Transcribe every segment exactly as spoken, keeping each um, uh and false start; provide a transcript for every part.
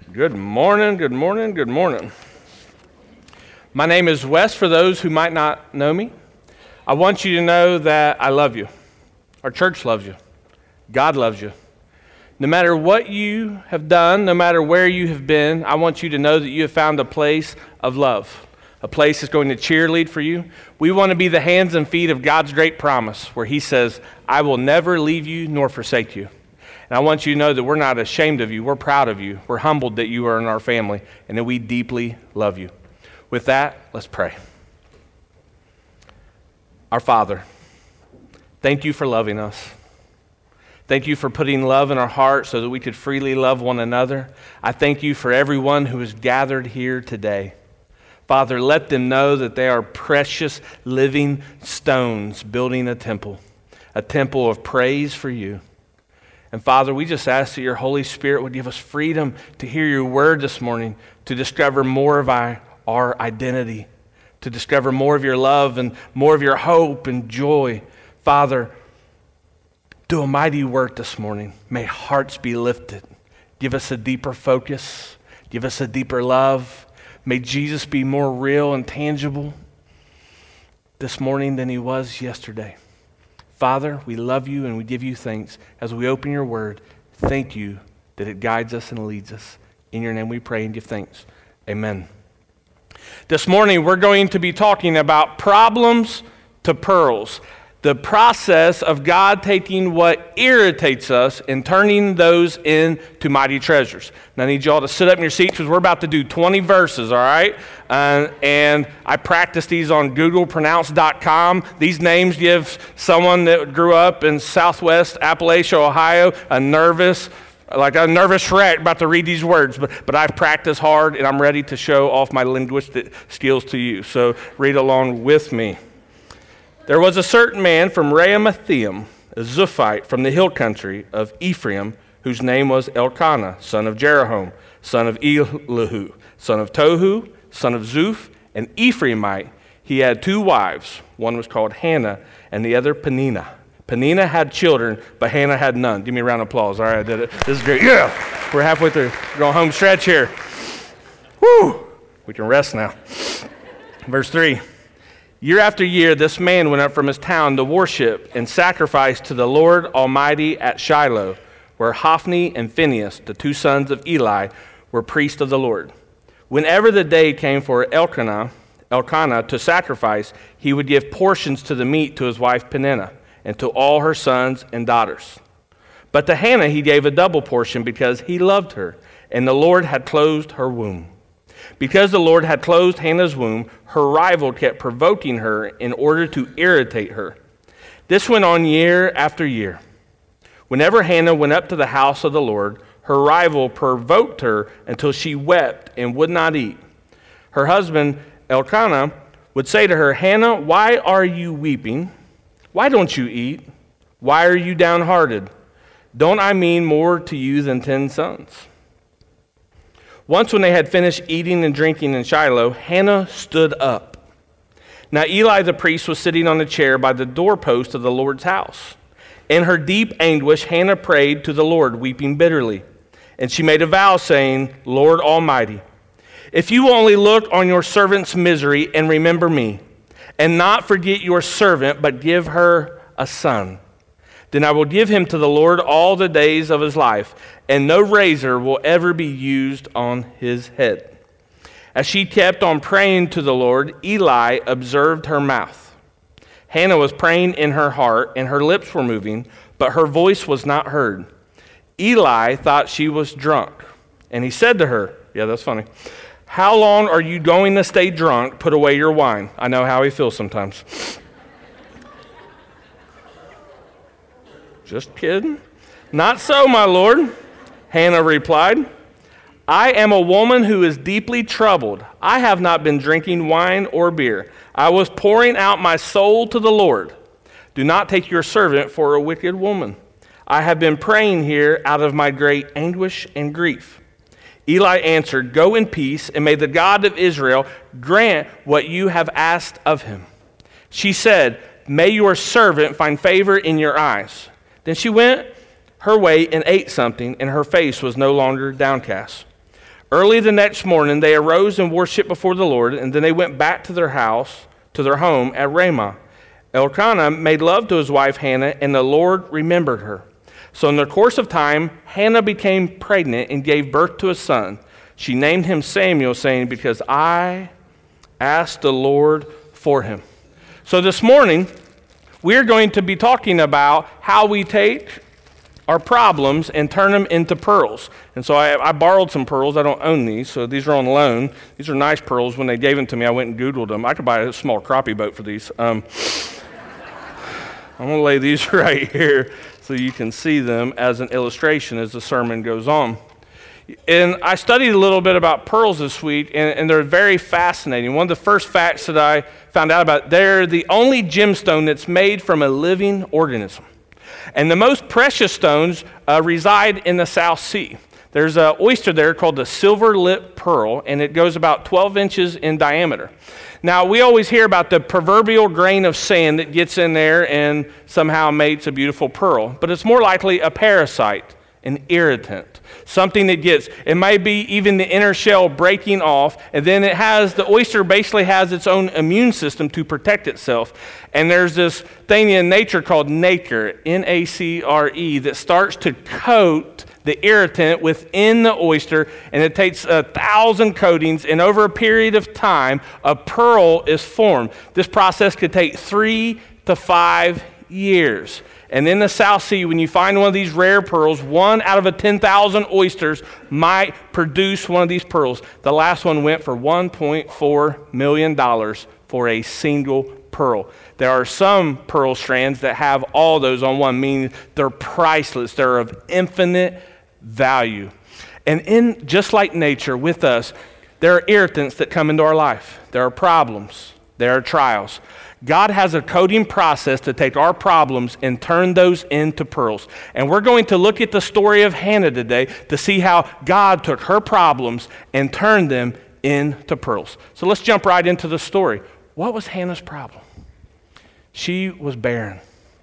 Good morning, good morning, good morning. My name is Wes, for those who might not know me. I want you to know that I love you. Our church loves you. God loves you. No matter what you have done, no matter where you have been, I want you to know that you have found a place of love, a place that's going to cheerlead for you. We want to be the hands and feet of God's great promise, where he says, I will never leave you nor forsake you. And I want you to know that we're not ashamed of you. We're proud of you. We're humbled that you are in our family and that we deeply love you. With that, let's pray. Our Father, thank you for loving us. Thank you for putting love in our hearts so that we could freely love one another. I thank you for everyone who is gathered here today. Father, let them know that they are precious living stones building a temple, a temple of praise for you. And Father, we just ask that your Holy Spirit would give us freedom to hear your word this morning, to discover more of our, our identity, to discover more of your love and more of your hope and joy. Father, do a mighty work this morning. May hearts be lifted. Give us a deeper focus. Give us a deeper love. May Jesus be more real and tangible this morning than he was yesterday. Father, we love you and we give you thanks. As we open your word, thank you that it guides us and leads us. In your name we pray and give thanks. Amen. This morning we're going to be talking about problems to pearls. The process of God taking what irritates us and turning those into mighty treasures. Now I need y'all to sit up in your seats because we're about to do twenty verses, all right? Uh, and I practiced these on google pronounce dot com. These names give someone that grew up in southwest Appalachia, Ohio, a nervous, like a nervous wreck about to read these words. But, but I've practiced hard and I'm ready to show off my linguistic skills to you. So read along with me. There was a certain man from Ramathaim, a Zuphite from the hill country of Ephraim, whose name was Elkanah, son of Jeroham, son of Elihu, son of Tohu, son of Zuph, an Ephraimite. He had two wives. One was called Hannah, and the other Peninnah. Peninnah had children, but Hannah had none. Give me a round of applause. All right, I did it. This is great. Yeah, we're halfway through. We're going home stretch here. Woo! We can rest now. Verse three. Year after year, this man went up from his town to worship and sacrifice to the Lord Almighty at Shiloh, where Hophni and Phinehas, the two sons of Eli, were priests of the Lord. Whenever the day came for Elkanah, Elkanah to sacrifice, he would give portions to the meat to his wife Peninnah and to all her sons and daughters. But to Hannah he gave a double portion because he loved her, and the Lord had closed her womb. Because the Lord had closed Hannah's womb, her rival kept provoking her in order to irritate her. This went on year after year. Whenever Hannah went up to the house of the Lord, her rival provoked her until she wept and would not eat. Her husband, Elkanah, would say to her, Hannah, why are you weeping? Why don't you eat? Why are you downhearted? Don't I mean more to you than ten sons? Once when they had finished eating and drinking in Shiloh, Hannah stood up. Now Eli the priest was sitting on a chair by the doorpost of the Lord's house. In her deep anguish, Hannah prayed to the Lord, weeping bitterly. And she made a vow, saying, Lord Almighty, if you will only look on your servant's misery and remember me, and not forget your servant, but give her a son, then I will give him to the Lord all the days of his life, and no razor will ever be used on his head. As she kept on praying to the Lord, Eli observed her mouth. Hannah was praying in her heart, and her lips were moving, but her voice was not heard. Eli thought she was drunk, and he said to her, yeah, that's funny, how long are you going to stay drunk? Put away your wine. I know how he feels sometimes. Just kidding. Not so, my lord, Hannah replied. I am a woman who is deeply troubled. I have not been drinking wine or beer. I was pouring out my soul to the Lord. Do not take your servant for a wicked woman. I have been praying here out of my great anguish and grief. Eli answered, go in peace, and may the God of Israel grant what you have asked of him. She said, may your servant find favor in your eyes. Then she went her way and ate something, and her face was no longer downcast. Early the next morning, they arose and worshiped before the Lord, and then they went back to their house, to their home at Ramah. Elkanah made love to his wife Hannah, and the Lord remembered her. So in the course of time, Hannah became pregnant and gave birth to a son. She named him Samuel, saying, because I asked the Lord for him. So this morning, we're going to be talking about how we take our problems and turn them into pearls. And so I, I borrowed some pearls. I don't own these, so these are on loan. These are nice pearls. When they gave them to me, I went and Googled them. I could buy a small crappie boat for these. Um, I'm going to lay these right here so you can see them as an illustration as the sermon goes on. And I studied a little bit about pearls this week, and, and they're very fascinating. One of the first facts that I found out about, they're the only gemstone that's made from a living organism. And the most precious stones uh, reside in the South Sea. There's an oyster there called the silver lip pearl, and it goes about twelve inches in diameter. Now, we always hear about the proverbial grain of sand that gets in there and somehow makes a beautiful pearl, but it's more likely a parasite, an irritant, something that gets, it might be even the inner shell breaking off, and then it has, the oyster basically has its own immune system to protect itself. And there's this thing in nature called nacre, N A C R E, that starts to coat the irritant within the oyster, and it takes a thousand coatings, and over a period of time, a pearl is formed. This process could take three to five years. And in the South Sea, when you find one of these rare pearls, one out of a ten thousand oysters might produce one of these pearls. The last one went for one point four million dollars for a single pearl. There are some pearl strands that have all those on one, meaning they're priceless. They're of infinite value. And in just like nature with us, there are irritants that come into our life. There are problems. There are trials. God has a coating process to take our problems and turn those into pearls. And we're going to look at the story of Hannah today to see how God took her problems and turned them into pearls. So let's jump right into the story. What was Hannah's problem? She was barren.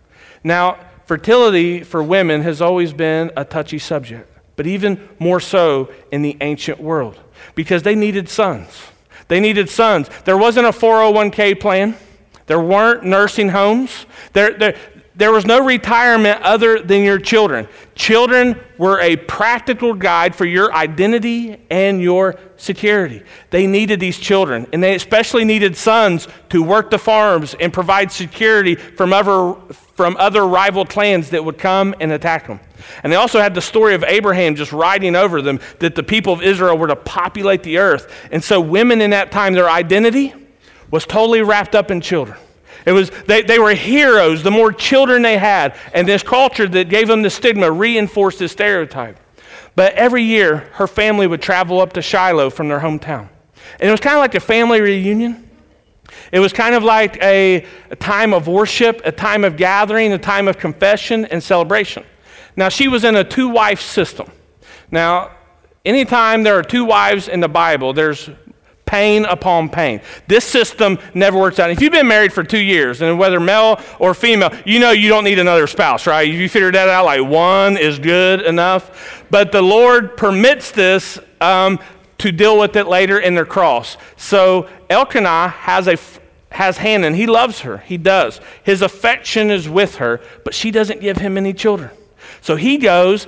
Now, fertility for women has always been a touchy subject, but even more so in the ancient world, because they needed sons. They needed sons. There wasn't a four oh one k plan. There weren't nursing homes. There, there, there was no retirement other than your children. Children were a practical guide for your identity and your security. They needed these children, and they especially needed sons to work the farms and provide security from other, from other rival clans that would come and attack them. And they also had the story of Abraham just riding over them, that the people of Israel were to populate the earth. And so women in that time, their identity was totally wrapped up in children. It was they, they were heroes the more children they had, and this culture that gave them the stigma reinforced this stereotype. But every year, her family would travel up to Shiloh from their hometown. And it was kind of like a family reunion. It was kind of like a, a time of worship, a time of gathering, a time of confession and celebration. Now, she was in a two-wife system. Now, anytime there are two wives in the Bible, there's pain upon pain. This system never works out. If you've been married for two years, and whether male or female, you know you don't need another spouse, right? You figured that out, like one is good enough. But the Lord permits this um, to deal with it later in their cross. So Elkanah has a has Hannah, and he loves her. He does. His affection is with her, but she doesn't give him any children. So he goes,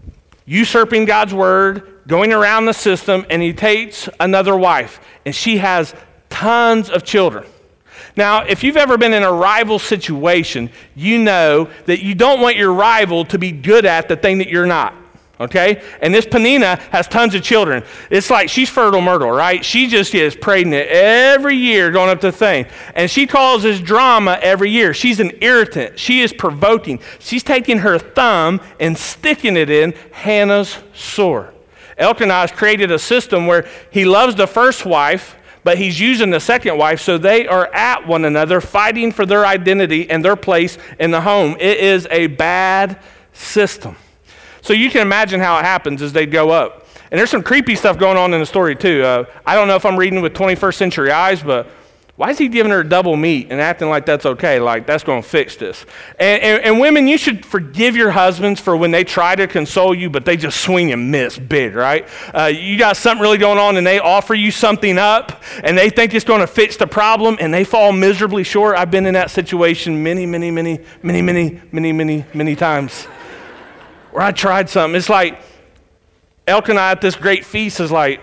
usurping God's word, going around the system, and he takes another wife, and she has tons of children. Now, if you've ever been in a rival situation, you know that you don't want your rival to be good at the thing that you're not, okay? And this Peninnah has tons of children. It's like she's fertile myrtle, right? She just gets pregnant every year going up to the thing. And she causes drama every year. She's an irritant. She is provoking. She's taking her thumb and sticking it in Hannah's sore. Elkanah has created a system where he loves the first wife, but he's using the second wife, so they are at one another, fighting for their identity and their place in the home. It is a bad system. So you can imagine how it happens as they go up. And there's some creepy stuff going on in the story too. Uh, I don't know if I'm reading with twenty-first century eyes, but Why is he giving her double meat and acting like that's okay, like that's going to fix this? And, and, and women, you should forgive your husbands for when they try to console you, but they just swing and miss big, right? Uh, you got something really going on and they offer you something up and they think it's going to fix the problem and they fall miserably short. I've been in that situation many, many, many, many, many, many, many, many times where I tried something. It's like Elkanah at this great feast is like,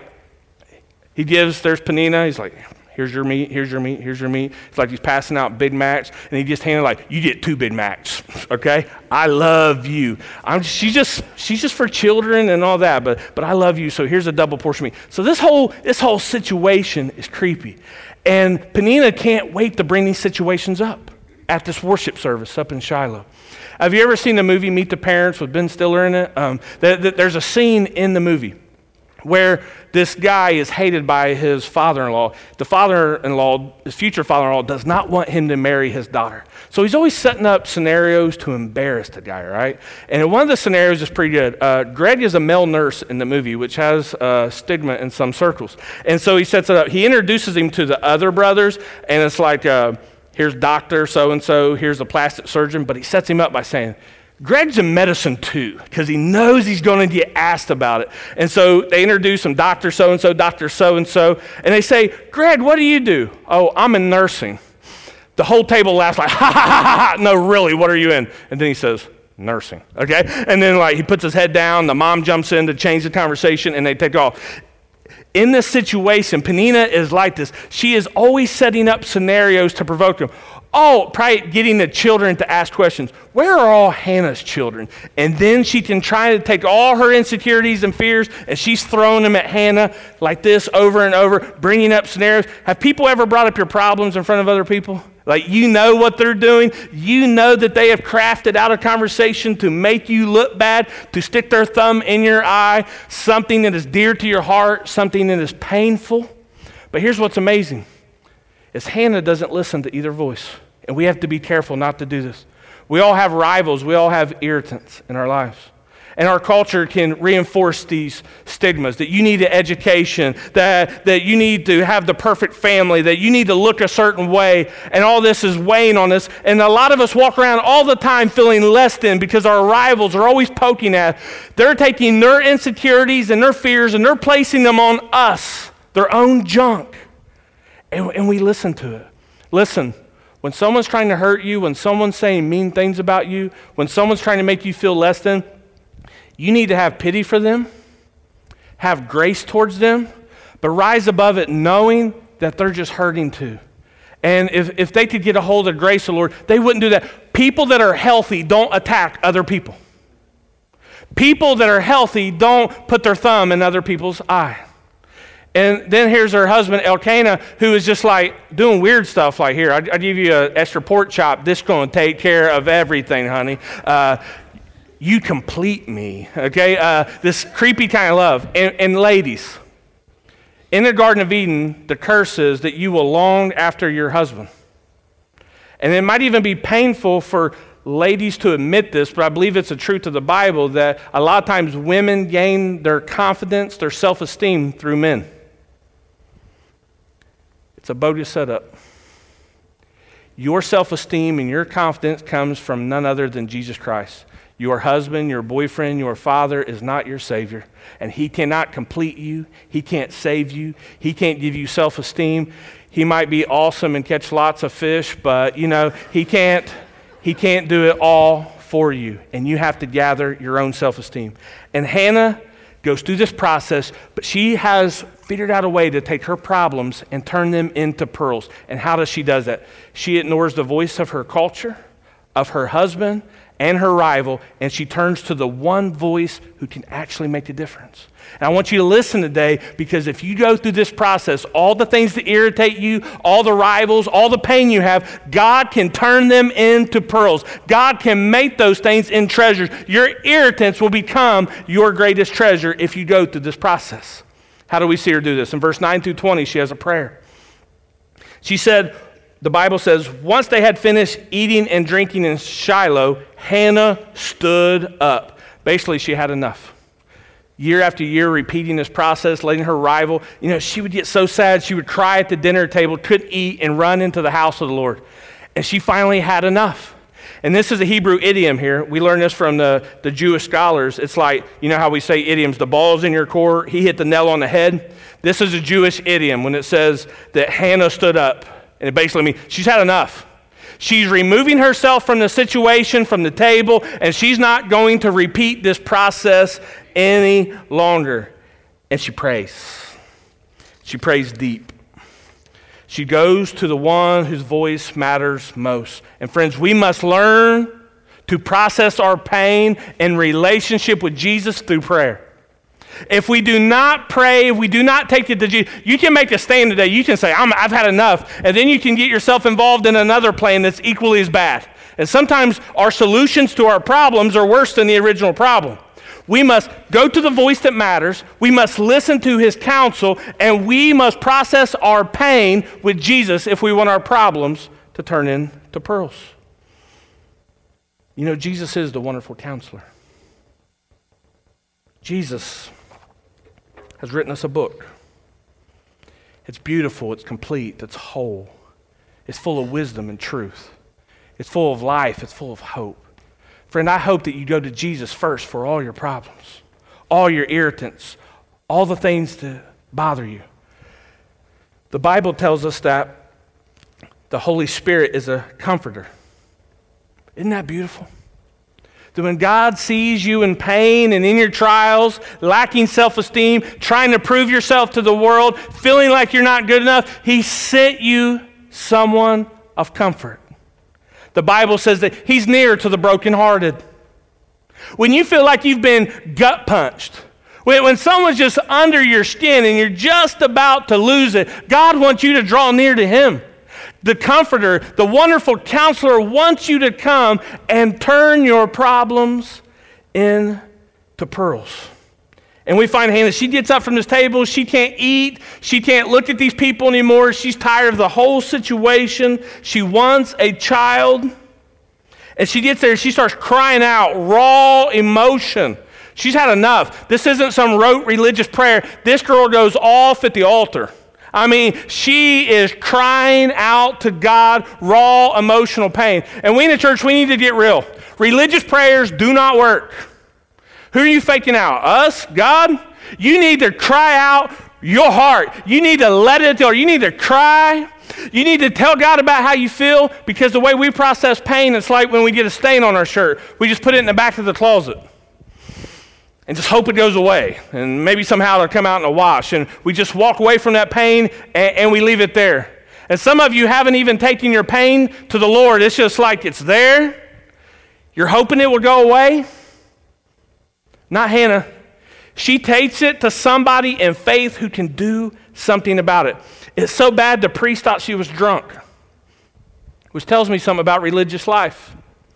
he gives, there's Peninnah, he's like, here's your meat, here's your meat, here's your meat. It's like he's passing out Big Macs, and he just handed like, you get two Big Macs, okay? I love you. I'm, she's just she's just for children and all that, but but I love you, so here's a double portion of meat. So this whole this whole situation is creepy. And Peninnah can't wait to bring these situations up at this worship service up in Shiloh. Have you ever seen the movie Meet the Parents with Ben Stiller in it? Um, th- th- there's a scene in the movie where this guy is hated by his father-in-law. The father-in-law, his future father-in-law, does not want him to marry his daughter. So he's always setting up scenarios to embarrass the guy, right? And one of the scenarios is pretty good. Uh, Greg is a male nurse in the movie, which has uh, stigma in some circles. And so he sets it up. He introduces him to the other brothers, and it's like, uh, here's doctor so-and-so, here's the plastic surgeon, but he sets him up by saying, Greg's in medicine too, because he knows he's going to get asked about it. And so they introduce him, Doctor so-and-so, Doctor so-and-so, and they say, Greg, what do you do? Oh, I'm in nursing. The whole table laughs like, ha, ha, ha, ha, ha. No, really, what are you in? And then he says, nursing, okay? And then like he puts his head down, the mom jumps in to change the conversation, and they take off. In this situation, Peninnah is like this. She is always setting up scenarios to provoke him. Oh, probably getting the children to ask questions. Where are all Hannah's children? And then she can try to take all her insecurities and fears, and she's throwing them at Hannah like this over and over, bringing up scenarios. Have people ever brought up your problems in front of other people? Like, you know what they're doing. You know that they have crafted out a conversation to make you look bad, to stick their thumb in your eye, something that is dear to your heart, something that is painful. But here's what's amazing, is Hannah doesn't listen to either voice. And we have to be careful not to do this. We all have rivals. We all have irritants in our lives. And our culture can reinforce these stigmas, that you need an education, that, that you need to have the perfect family, that you need to look a certain way, and all this is weighing on us. And a lot of us walk around all the time feeling less than because our rivals are always poking at. They're taking their insecurities and their fears and they're placing them on us, their own junk. And, and we listen to it. Listen. When someone's trying to hurt you, when someone's saying mean things about you, when someone's trying to make you feel less than, you need to have pity for them, have grace towards them, but rise above it knowing that they're just hurting too. And if, if they could get a hold of grace, the Lord, they wouldn't do that. People that are healthy don't attack other people. People that are healthy don't put their thumb in other people's eye. And then here's her husband, Elkanah, who is just like doing weird stuff like, here, I'll, I'll give you an extra pork chop. This is going to take care of everything, honey. Uh, you complete me, okay? Uh, this creepy kind of love. And, and ladies, in the Garden of Eden, the curse is that you will long after your husband. And it might even be painful for ladies to admit this, but I believe it's a truth of the Bible that a lot of times women gain their confidence, their self-esteem through men. It's a bogus setup. Your self-esteem and your confidence comes from none other than Jesus Christ. Your husband, your boyfriend, your father is not your Savior. And he cannot complete you. He can't save you. He can't give you self-esteem. He might be awesome and catch lots of fish, but you know, he can't, he can't do it all for you. And you have to gather your own self-esteem. And Hannah goes through this process, but she has figured out a way to take her problems and turn them into pearls. And how does she do that? She ignores the voice of her culture, of her husband, and her rival, and she turns to the one voice who can actually make a difference. And I want you to listen today, because if you go through this process, all the things that irritate you, all the rivals, all the pain you have, God can turn them into pearls. God can make those things in treasures. Your irritants will become your greatest treasure if you go through this process. How do we see her do this? In verse nine through twenty, she has a prayer. She said, the Bible says, once they had finished eating and drinking in Shiloh, Hannah stood up. Basically, she had enough. year after year repeating this process, letting her rival, you know, she would get so sad, she would cry at the dinner table, couldn't eat, and run into the house of the Lord. And she finally had enough. And this is a Hebrew idiom here. We learned this from the, the Jewish scholars. It's like, you know how we say idioms, the ball's in your court, he hit the nail on the head. This is a Jewish idiom when it says that Hannah stood up. And it basically means she's had enough. She's removing herself from the situation, from the table, and she's not going to repeat this process any longer. And she prays. She prays deep. She goes to the one whose voice matters most. And friends, we must learn to process our pain in relationship with Jesus through prayer. If we do not pray, if we do not take it to Jesus, you can make a stand today. You can say, I'm, I've had enough. And then you can get yourself involved in another plan that's equally as bad. And sometimes our solutions to our problems are worse than the original problem. We must go to the voice that matters. We must listen to his counsel. And we must process our pain with Jesus if we want our problems to turn into pearls. You know, Jesus is the wonderful counselor. Jesus has written us a book. It's beautiful, it's complete, it's whole. It's full of wisdom and truth. It's full of life, it's full of hope. Friend, I hope that you go to Jesus first for all your problems, all your irritants, all the things that bother you. The Bible tells us that the Holy Spirit is a comforter. Isn't that beautiful? That when God sees you in pain and in your trials, lacking self-esteem, trying to prove yourself to the world, feeling like you're not good enough, he sent you someone of comfort. The Bible says that he's near to the brokenhearted. When you feel like you've been gut punched, when, when someone's just under your skin and you're just about to lose it, God wants you to draw near to him. The comforter, the wonderful counselor wants you to come and turn your problems into pearls. And we find Hannah, she gets up from this table, she can't eat, she can't look at these people anymore, she's tired of the whole situation, she wants a child. And she gets there, she starts crying out, raw emotion. She's had enough. This isn't some rote religious prayer. This girl goes off at the altar. I mean, she is crying out to God, raw emotional pain. And we in the church, we need to get real. Religious prayers do not work. Who are you faking out? Us? God? You need to cry out your heart. You need to let it go. You need to cry. You need to tell God about how you feel, because the way we process pain, it's like when we get a stain on our shirt. We just put it in the back of the closet and just hope it goes away. And maybe somehow it'll come out in a wash. And we just walk away from that pain and, and we leave it there. And some of you haven't even taken your pain to the Lord. It's just like it's there. You're hoping it will go away. Not Hannah. She takes it to somebody in faith who can do something about it. It's so bad the priest thought she was drunk, which tells me something about religious life.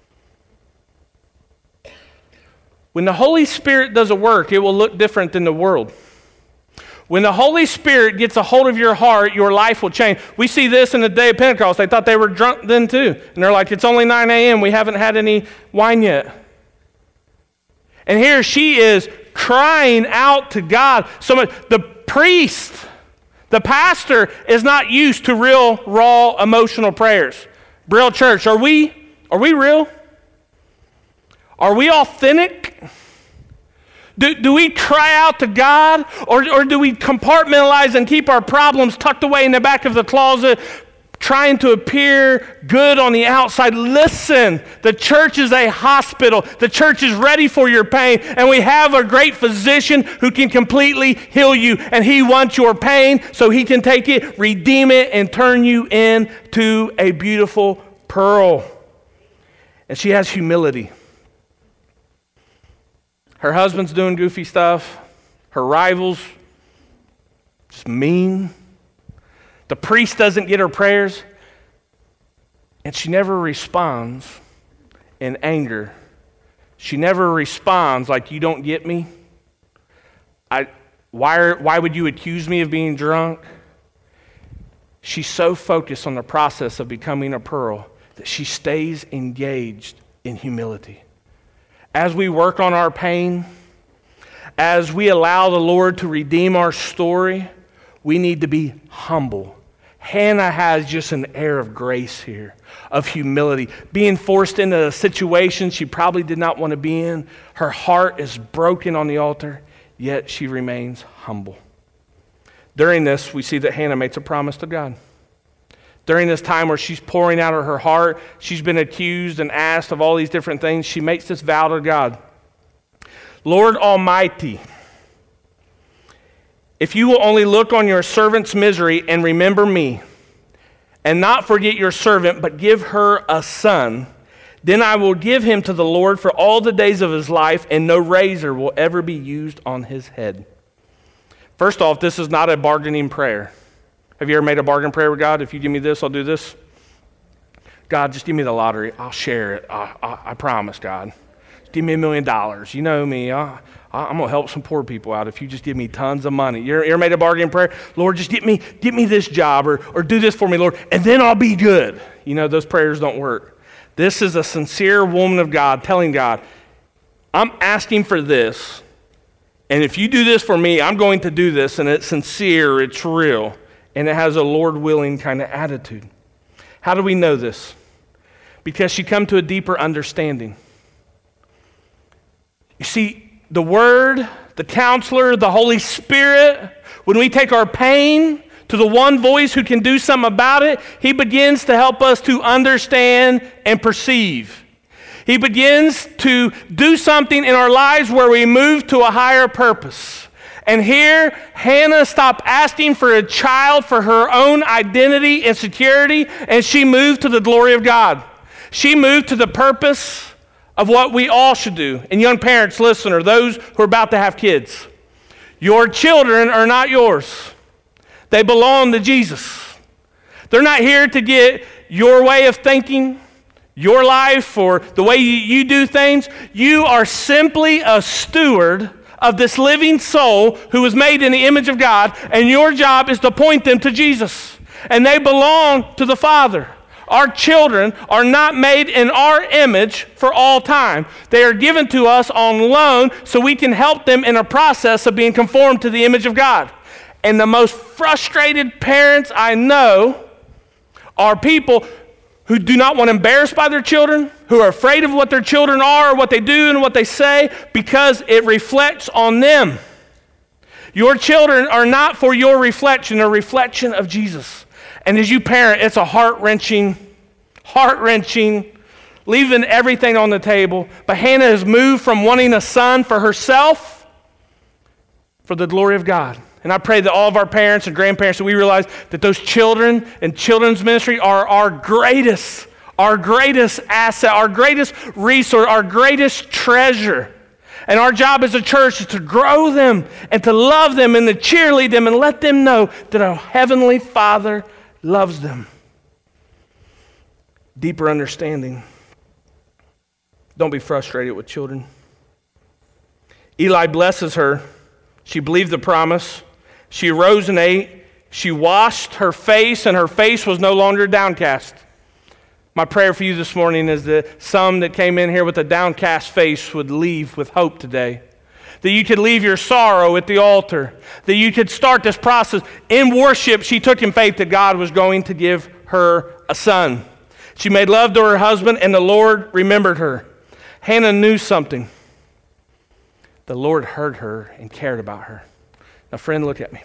When the Holy Spirit does a work, it will look different than the world. When the Holy Spirit gets a hold of your heart, your life will change. We see this in the day of Pentecost. They thought they were drunk then too. And they're like, it's only nine a.m. We haven't had any wine yet. And here she is crying out to God. So much. The priest, the pastor, is not used to real, raw, emotional prayers. Braille Church, are we, are we real? Are we authentic? Do, do we cry out to God, or, or do we compartmentalize and keep our problems tucked away in the back of the closet, trying to appear good on the outside? Listen, the church is a hospital. The church is ready for your pain, and we have a great physician who can completely heal you, and he wants your pain so he can take it, redeem it, and turn you into a beautiful pearl. And she has humility. Her husband's doing goofy stuff. Her rivals, just mean. The priest doesn't get her prayers. And she never responds in anger. She never responds like, you don't get me. I, why, are, why would you accuse me of being drunk? She's so focused on the process of becoming a pearl that she stays engaged in humility. As we work on our pain, As we allow the Lord to redeem our story, we need to be humble. Hannah has just an air of grace here, of humility. Being forced into a situation she probably did not want to be in. Her heart is broken on the altar, yet she remains humble. During this, we see that Hannah makes a promise to God. During this time where she's pouring out of her heart, she's been accused and asked of all these different things, she makes this vow to God. Lord Almighty, if you will only look on your servant's misery and remember me, and not forget your servant, but give her a son, then I will give him to the Lord for all the days of his life, and no razor will ever be used on his head. First off, this is not a bargaining prayer. Have you ever made a bargain prayer with God? If you give me this, I'll do this. God, just give me the lottery. I'll share it. I, I, I promise, God. Just give me a million dollars. You know me. I, I'm going to help some poor people out if you just give me tons of money. You ever made a bargain prayer? Lord, just get me get me this job or, or do this for me, Lord, and then I'll be good. You know, those prayers don't work. This is a sincere woman of God telling God, I'm asking for this, and if you do this for me, I'm going to do this, and it's sincere, it's real, and it has a Lord-willing kind of attitude. How do we know this? Because she come to a deeper understanding. You see, the Word, the Counselor, the Holy Spirit, when we take our pain to the one voice who can do something about it, He begins to help us to understand and perceive. He begins to do something in our lives where we move to a higher purpose. And here, Hannah stopped asking for a child for her own identity and security, and she moved to the glory of God. She moved to the purpose of what we all should do. And young parents, listen, or those who are about to have kids, your children are not yours. They belong to Jesus. They're not here to get your way of thinking, your life, or the way you, you do things. You are simply a steward of this living soul who was made in the image of God, and your job is to point them to Jesus. And they belong to the Father. Our children are not made in our image for all time. They are given to us on loan so we can help them in a process of being conformed to the image of God. And the most frustrated parents I know are people who do not want to embarrass by their children, who are afraid of what their children are, or what they do and what they say, because it reflects on them. Your children are not for your reflection, a reflection of Jesus. And as you parent, it's a heart-wrenching, heart-wrenching, leaving everything on the table. But Hannah has moved from wanting a son for herself for the glory of God. And I pray that all of our parents and grandparents, that we realize that those children and children's ministry are our greatest, our greatest asset, our greatest resource, our greatest treasure. And our job as a church is to grow them and to love them and to cheerlead them and let them know that our Heavenly Father loves them. Deeper understanding. Don't be frustrated with children. Eli blesses her. She believed the promise. She arose and ate. She washed her face, and her face was no longer downcast. My prayer for you this morning is that some that came in here with a downcast face would leave with hope today. That you could leave your sorrow at the altar. That you could start this process. In worship, she took in faith that God was going to give her a son. She made love to her husband, and the Lord remembered her. Hannah knew something. The Lord heard her and cared about her. Now, friend, look at me.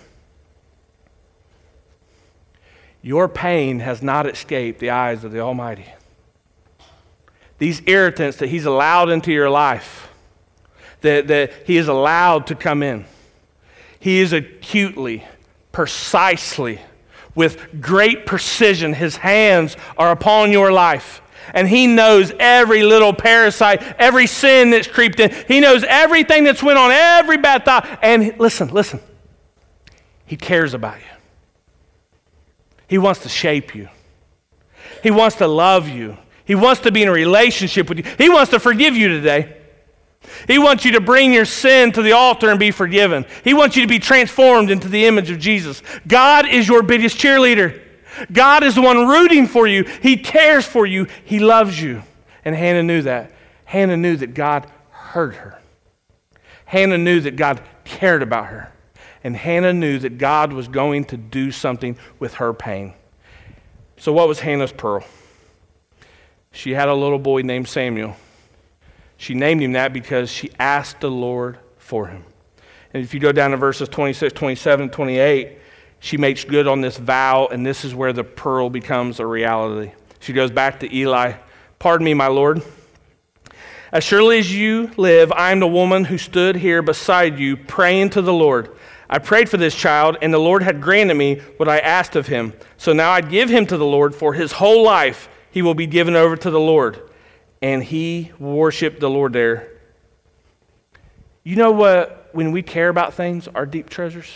Your pain has not escaped the eyes of the Almighty. These irritants that He's allowed into your life, that, that He is allowed to come in, He is acutely, precisely, with great precision, His hands are upon your life. And He knows every little parasite, every sin that's creeped in. He knows everything that's went on, every bad thought. And listen, listen. He cares about you. He wants to shape you. He wants to love you. He wants to be in a relationship with you. He wants to forgive you today. He wants you to bring your sin to the altar and be forgiven. He wants you to be transformed into the image of Jesus. God is your biggest cheerleader. God is the one rooting for you. He cares for you. He loves you. And Hannah knew that. Hannah knew that God heard her. Hannah knew that God cared about her. And Hannah knew that God was going to do something with her pain. So what was Hannah's pearl? She had a little boy named Samuel. She named him that because she asked the Lord for him. And if you go down to verses twenty-six, twenty-seven, twenty-eight, she makes good on this vow, and this is where the pearl becomes a reality. She goes back to Eli. Pardon me, my Lord. As surely as you live, I am the woman who stood here beside you praying to the Lord. I prayed for this child, and the Lord had granted me what I asked of him. So now I give him to the Lord. For his whole life he will be given over to the Lord. And he worshiped the Lord there. You know what? When we care about things, our deep treasures,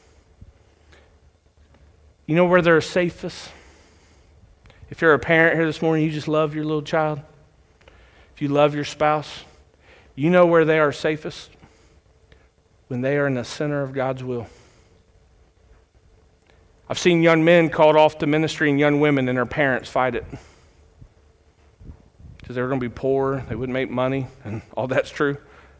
you know where they're safest? If you're a parent here this morning, you just love your little child. If you love your spouse, you know where they are safest? When they are in the center of God's will. I've seen young men called off to ministry and young women and their parents fight it. Because they were going to be poor, they wouldn't make money, and all that's true.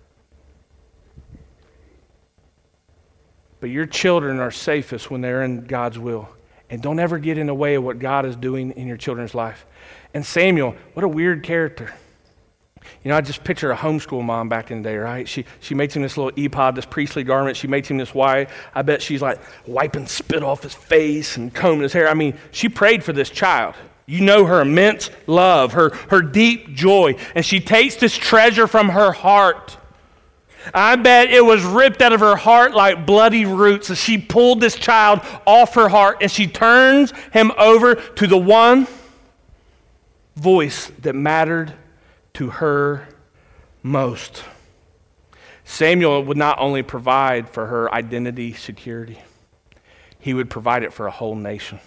But your children are safest when they're in God's will. And don't ever get in the way of what God is doing in your children's life. And Samuel, what a weird character. You know, I just picture a homeschool mom back in the day, right? She she makes him this little ephod, this priestly garment. She makes him this white. I bet she's like wiping spit off his face and combing his hair. I mean, she prayed for this child. You know her immense love, her, her deep joy. And she takes this treasure from her heart. I bet it was ripped out of her heart like bloody roots as she pulled this child off her heart and she turns him over to the one voice that mattered to her most. Samuel would not only provide for her identity security, he would provide it for a whole nation.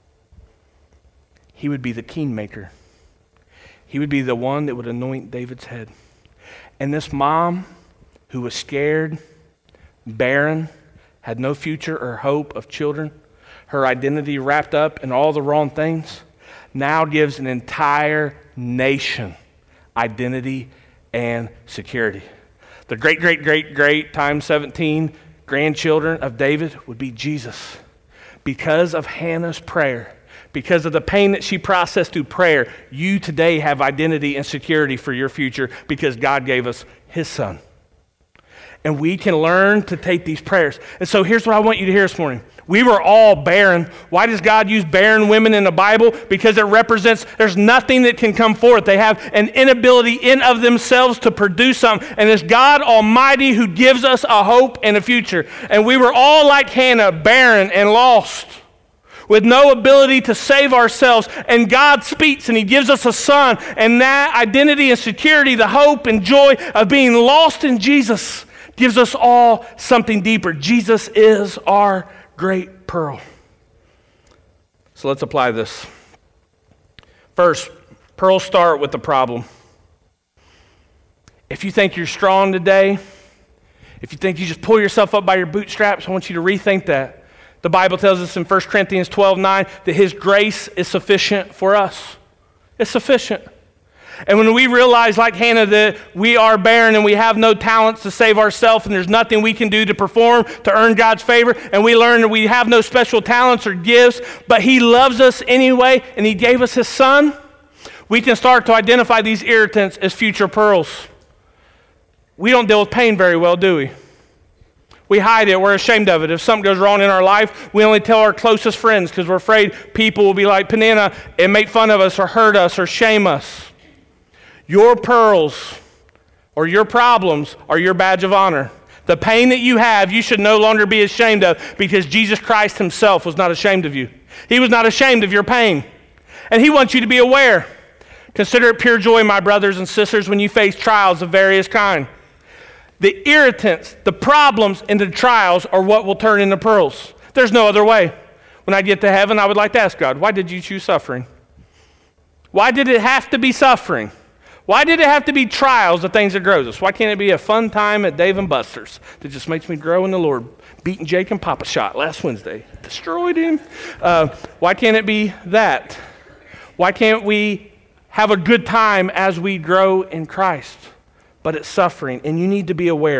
He would be the kingmaker. He would be the one that would anoint David's head. And this mom, who was scared, barren, had no future or hope of children, her identity wrapped up in all the wrong things, now gives an entire nation identity and security. The great, great, great, great times seventeen grandchildren of David would be Jesus. Because of Hannah's prayer, because of the pain that she processed through prayer, you today have identity and security for your future because God gave us his son. And we can learn to take these prayers. And so here's what I want you to hear this morning. We were all barren. Why does God use barren women in the Bible? Because it represents there's nothing that can come forth. They have an inability in of themselves to produce something. And it's God Almighty who gives us a hope and a future. And we were all like Hannah, barren and lost, with no ability to save ourselves. And God speaks and he gives us a son. And that identity and security, the hope and joy of being lost in Jesus, gives us all something deeper. Jesus is our great pearl. So let's apply this. First, pearls start with the problem. If you think you're strong today, if you think you just pull yourself up by your bootstraps, I want you to rethink that. The Bible tells us in First Corinthians twelve nine that his grace is sufficient for us. It's sufficient. And when we realize, like Hannah, that we are barren and we have no talents to save ourselves and there's nothing we can do to perform to earn God's favor, and we learn that we have no special talents or gifts, but he loves us anyway and he gave us his son, we can start to identify these irritants as future pearls. We don't deal with pain very well, do we? We hide it. We're ashamed of it. If something goes wrong in our life, we only tell our closest friends because we're afraid people will be like Penina and make fun of us or hurt us or shame us. Your pearls or your problems are your badge of honor. The pain that you have, you should no longer be ashamed of because Jesus Christ himself was not ashamed of you. He was not ashamed of your pain. And he wants you to be aware. Consider it pure joy, my brothers and sisters, when you face trials of various kind. The irritants, the problems, and the trials are what will turn into pearls. There's no other way. When I get to heaven, I would like to ask God, why did you choose suffering? Why did it have to be suffering? Why did it have to be trials, the things that grows us? Why can't it be a fun time at Dave and Buster's that just makes me grow in the Lord? Beating Jake and Papa Shot last Wednesday. Destroyed him. Uh, why can't it be that? Why can't we have a good time as we grow in Christ? But it's suffering, and you need to be aware.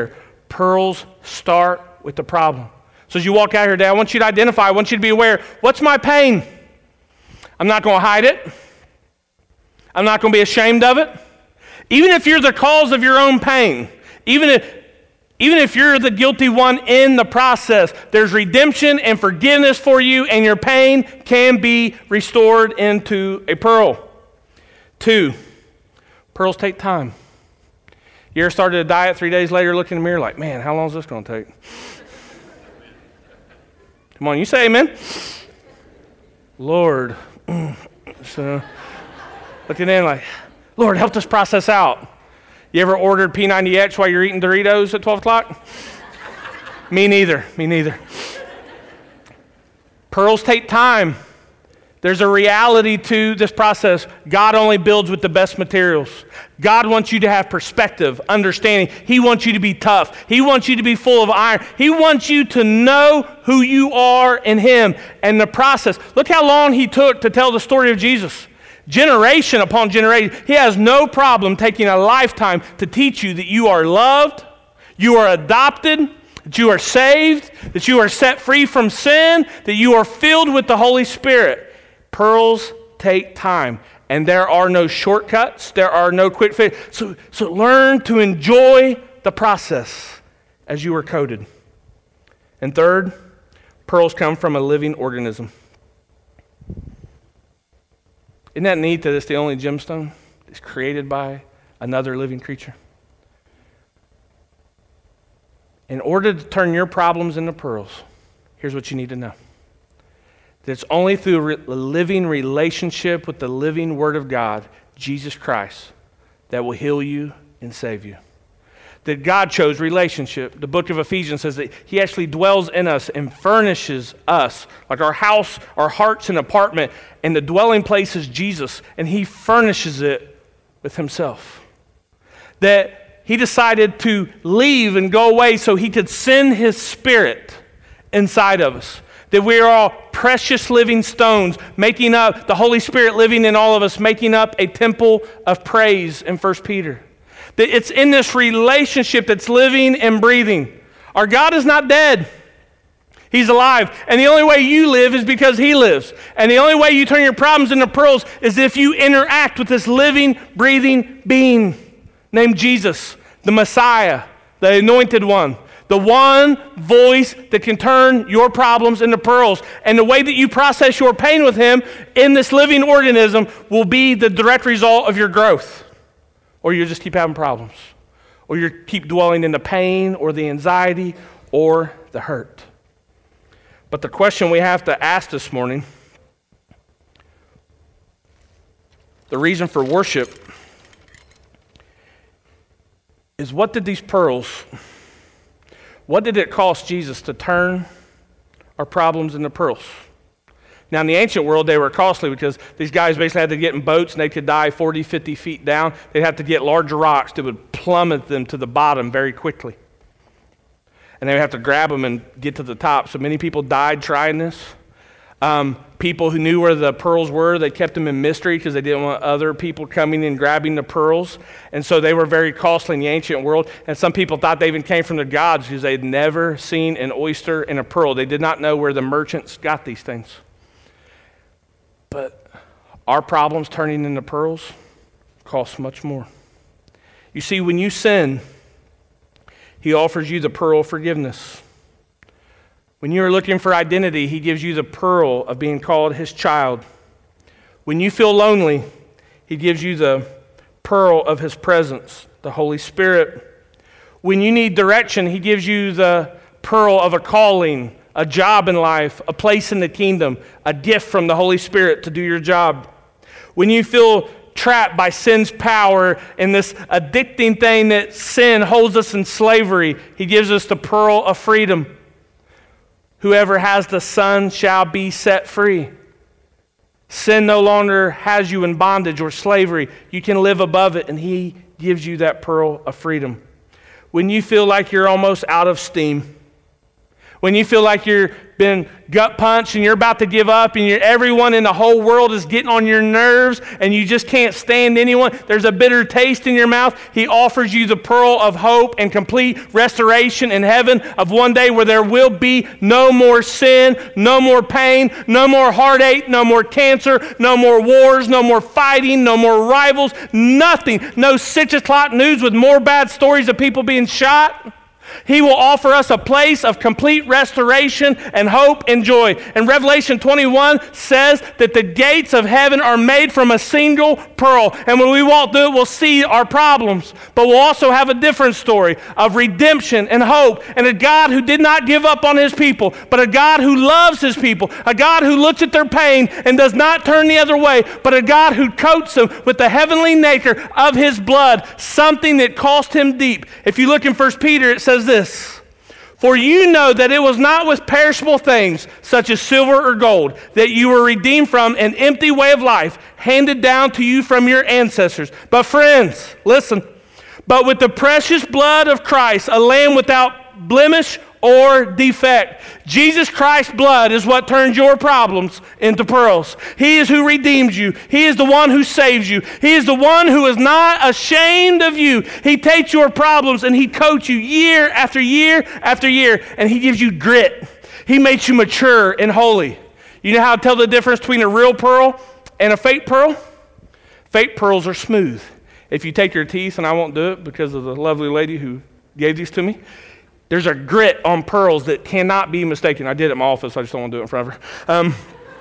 Pearls start with the problem. So as you walk out here today, I want you to identify, I want you to be aware, what's my pain? I'm not going to hide it. I'm not going to be ashamed of it. Even if you're the cause of your own pain, even if, even if you're the guilty one in the process, there's redemption and forgiveness for you, and your pain can be restored into a pearl. Two, pearls take time. You ever started a diet three days later, look in the mirror like, man, how long is this going to take? Come on, you say amen. Lord, so looking in like, Lord, help this process out. You ever ordered P ninety X while you're eating Doritos at twelve o'clock? Me neither, me neither. Pearls take time. There's a reality to this process. God only builds with the best materials. God wants you to have perspective, understanding. He wants you to be tough. He wants you to be full of iron. He wants you to know who you are in Him and the process. Look how long He took to tell the story of Jesus. Generation upon generation. He has no problem taking a lifetime to teach you that you are loved, you are adopted, that you are saved, that you are set free from sin, that you are filled with the Holy Spirit. Pearls take time, and there are no shortcuts. There are no quick fix. So, so learn to enjoy the process as you are coded. And third, pearls come from a living organism. Isn't that neat that it's the only gemstone that's created by another living creature? In order to turn your problems into pearls, here's what you need to know. That it's only through a living relationship with the living Word of God, Jesus Christ, that will heal you and save you. That God chose relationship. The book of Ephesians says that He actually dwells in us and furnishes us. Like our house, our heart's an apartment, and the dwelling place is Jesus, and He furnishes it with Himself. That He decided to leave and go away so He could send His Spirit inside of us. That we are all precious living stones, making up, the Holy Spirit living in all of us, making up a temple of praise in First Peter. That it's in this relationship that's living and breathing. Our God is not dead. He's alive. And the only way you live is because He lives. And the only way you turn your problems into pearls is if you interact with this living, breathing being named Jesus, the Messiah, the Anointed One. The one voice that can turn your problems into pearls. And the way that you process your pain with Him in this living organism will be the direct result of your growth. Or you just keep having problems. Or you keep dwelling in the pain or the anxiety or the hurt. But the question we have to ask this morning, the reason for worship, is what did these pearls... What did it cost Jesus to turn our problems into pearls? Now, in the ancient world, they were costly because these guys basically had to get in boats and they could dive forty, fifty feet down. They'd have to get larger rocks that would plummet them to the bottom very quickly. And they would have to grab them and get to the top. So many people died trying this. Um, people who knew where the pearls were, they kept them in mystery because they didn't want other people coming and grabbing the pearls. And so they were very costly in the ancient world. And some people thought they even came from the gods because they'd never seen an oyster and a pearl. They did not know where the merchants got these things. But our problems turning into pearls cost much more. You see, when you sin, He offers you the pearl of forgiveness. When you are looking for identity, He gives you the pearl of being called His child. When you feel lonely, He gives you the pearl of His presence, the Holy Spirit. When you need direction, He gives you the pearl of a calling, a job in life, a place in the kingdom, a gift from the Holy Spirit to do your job. When you feel trapped by sin's power and this addicting thing that sin holds us in slavery, He gives us the pearl of freedom. Whoever has the Son shall be set free. Sin no longer has you in bondage or slavery. You can live above it, and He gives you that pearl of freedom. When you feel like you're almost out of steam, When you feel like you're been gut punched and you're about to give up and you're, everyone in the whole world is getting on your nerves and you just can't stand anyone, there's a bitter taste in your mouth, he offers you the pearl of hope and complete restoration in heaven of one day where there will be no more sin, no more pain, no more heartache, no more cancer, no more wars, no more fighting, no more rivals, nothing. No six o'clock news with more bad stories of people being shot. He will offer us a place of complete restoration and hope and joy. And Revelation twenty-one says that the gates of heaven are made from a single pearl. And when we walk through it, we'll see our problems. But we'll also have a different story of redemption and hope. And a God who did not give up on his people, but a God who loves his people. A God who looks at their pain and does not turn the other way, but a God who coats them with the heavenly nature of his blood, something that cost him deep. If you look in First Peter, it says this, "For you know that it was not with perishable things, such as silver or gold, that you were redeemed from an empty way of life, handed down to you from your ancestors. But friends, listen, but with the precious blood of Christ, a lamb without blemish or defect." Jesus Christ's blood is what turns your problems into pearls. He is who redeems you. He is the one who saves you. He is the one who is not ashamed of you. He takes your problems and he coats you year after year after year, and he gives you grit. He makes you mature and holy. You know how to tell the difference between a real pearl and a fake pearl? Fake pearls are smooth. If you take your teeth, and I won't do it because of the lovely lady who gave these to me, there's a grit on pearls that cannot be mistaken. I did it in my office. I just don't want to do it in front of her. Um,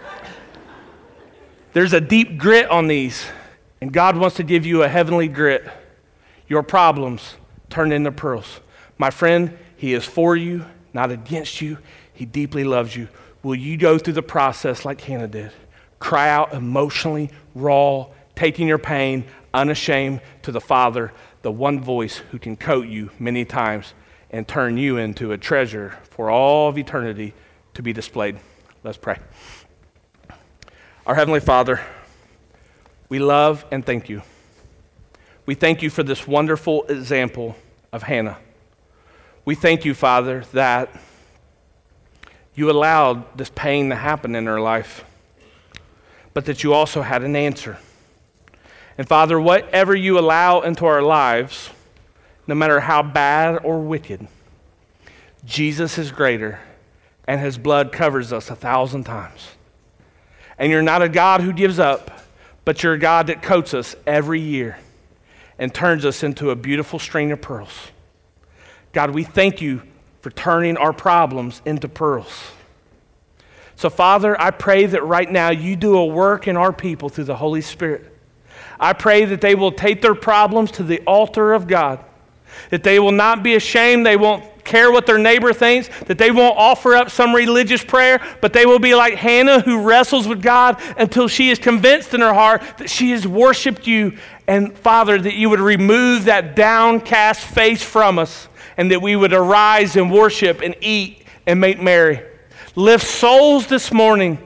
there's a deep grit on these, and God wants to give you a heavenly grit. Your problems turn into pearls. My friend, he is for you, not against you. He deeply loves you. Will you go through the process like Hannah did? Cry out emotionally, raw, taking your pain, unashamed to the Father, the one voice who can coat you many times and turn you into a treasure for all of eternity to be displayed. Let's pray. Our Heavenly Father, we love and thank you. We thank you for this wonderful example of Hannah. We thank you, Father, that you allowed this pain to happen in her life, but that you also had an answer. And Father, whatever you allow into our lives, no matter how bad or wicked, Jesus is greater, and his blood covers us a thousand times. And you're not a God who gives up, but you're a God that coats us every year and turns us into a beautiful string of pearls. God, we thank you for turning our problems into pearls. So Father, I pray that right now you do a work in our people through the Holy Spirit. I pray that they will take their problems to the altar of God, that they will not be ashamed, they won't care what their neighbor thinks, that they won't offer up some religious prayer, but they will be like Hannah who wrestles with God until she is convinced in her heart that she has worshiped you. And Father, that you would remove that downcast face from us and that we would arise and worship and eat and make merry. Lift souls this morning.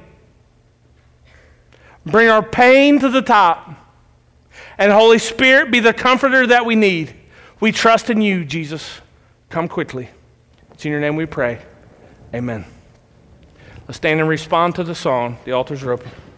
Bring our pain to the top. And Holy Spirit, be the comforter that we need. We trust in you, Jesus. Come quickly. It's in your name we pray. Amen. Let's stand and respond to the song. The altars are open.